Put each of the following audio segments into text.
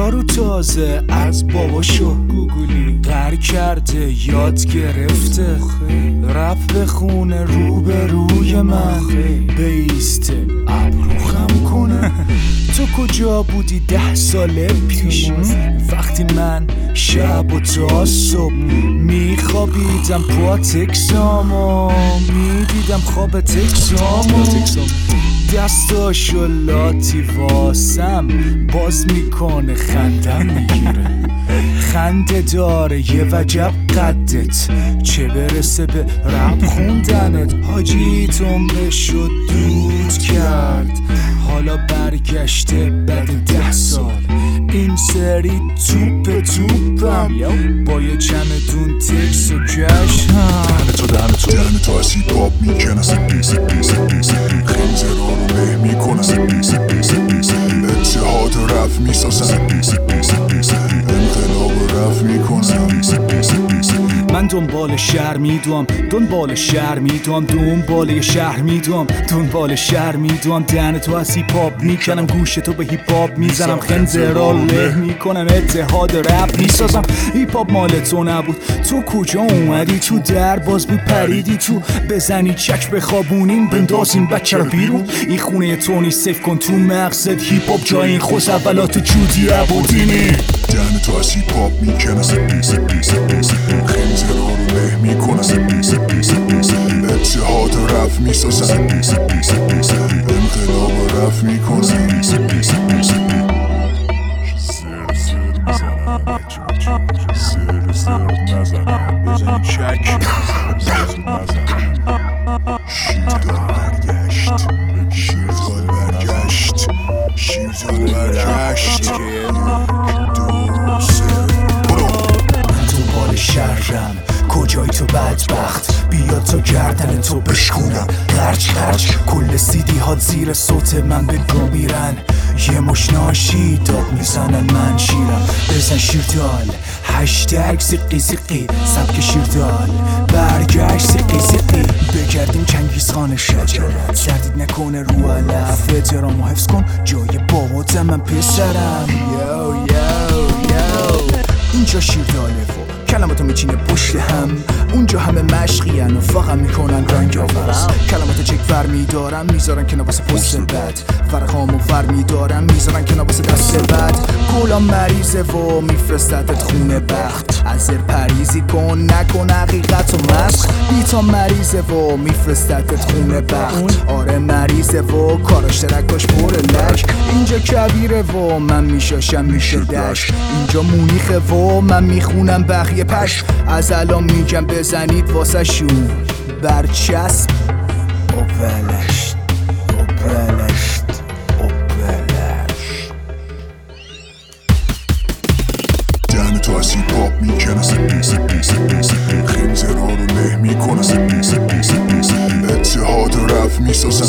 یارو تازه از باباشو گوگلی قر کرده یاد گرفته رپ بخونه روبروی من بیسته ابرو خم کنه. تو کجا بودی 10 سال پیش وقتی من شب و تا صبح میخوابیدم پا تکسامو میدیدم خواب تکسامو دستاشو لاتی واسم باز میکنه خندم میگیره خنده داره یه وجب قدت چه برسه به رپ خوندنت حاجی تنبشو دود کرد حالا برگشته بعد 10 سال این سری توپم با یه چمدون تکس و جشن دهن تو از هیپ هاپ میکنه سپی خنزر رو له میکنه سپی اتحاد رف میسازه انقلاب رف میکنه من دنبال شهر میدوام دنبال شهر میدوام دهن تو از هیپ هاپ میکنم گوش تو به هیپ هاپ میزنم خنزرا له میکنم اتحاد رپ میسازم هیپ هاپ مال تو نبود تو کجا اومدی تو در باز بود پریدی تو بزنی چک بخوابونین بندازین بچه رو بیرون این خونه تو نیست سیف کن تو مقصد هیپ هاپ جای این خوز اولات جودی عبودینی دهن تو از هیپ هاپ میکنه سپی خنزر رو له میکنه سپی اتحاد رف میسازه انقلاب رف میکنه زر نزنم بزنی چک شیردال برگشت دنبال شهرم کجای تو بدبخت بیاد تا گردن تو بشکونم خرج کل سیدی ها زیر صوت من به گا میرن یه مشناشی داد میزنن من شیرم بزن شیردال هشتگ زقی سبک شیردال برگشت زقی بگردیم چنگیز خان شجرت سردید نکنه رو علف احترام و حفظ کن جای بابات من پسرم یو اینجا شیرداله و کلماتو میچینه پشت هم اونجا همه مشقین و فقط میکنن رنگ آورس کلماتو چک ور میدارم میذارن که نواسه پست بد فرقامو ور میدارم میذارن که نواسه دست بد کلا مریضه و میفرستدت خونه بخت از پریزی کن نکن حقیقت و مسخ بیتا مریضه و میفرستدت خونه بخت آره مریضه و کاراش ترکاش پر لک اینجا کبیره و من میشاشم میشه دش اینجا مونیخه و من میخونم بقیه پش از الان میگم بزنید واسه شون برچسب اوبلشت دهن تو از هیپ هاپ میکنه سپی خنزر رو له میکنه سپی اتحاد رف میسازه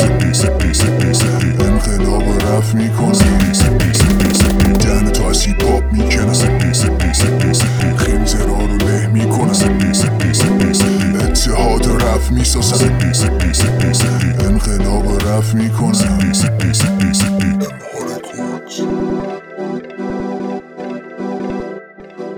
انقلاب رف میکنه دهن تو از هیپ هاپ میکنه سپی